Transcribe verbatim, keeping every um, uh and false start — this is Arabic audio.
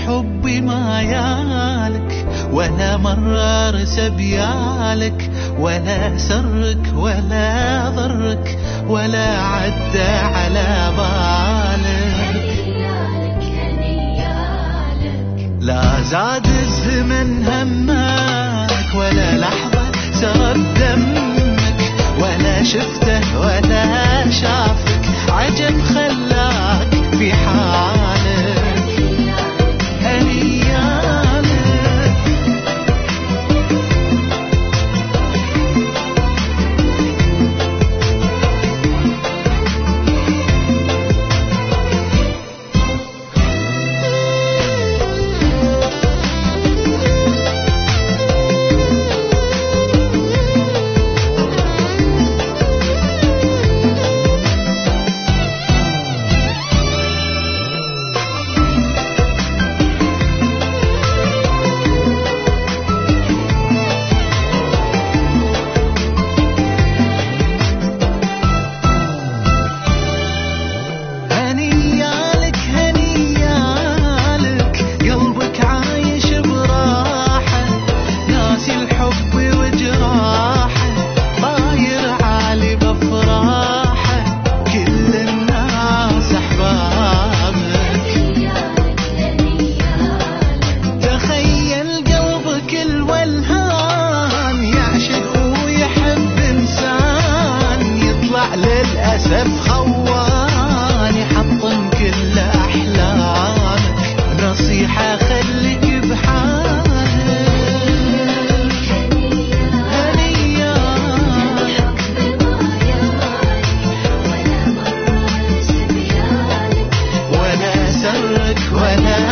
حبي ما يالك ولا مرة سبيالك ولا سرك ولا ضرك ولا عدى على بالك. لا زاد الزمن همك ولا لحظة سرت دمك ولا شفته ولا شافك عجب خلاك في حالك. هنيالك للأسف خواني حطم كل أحلامك. نصيحة خليك بحالك. هنيالك ولا سرك ولا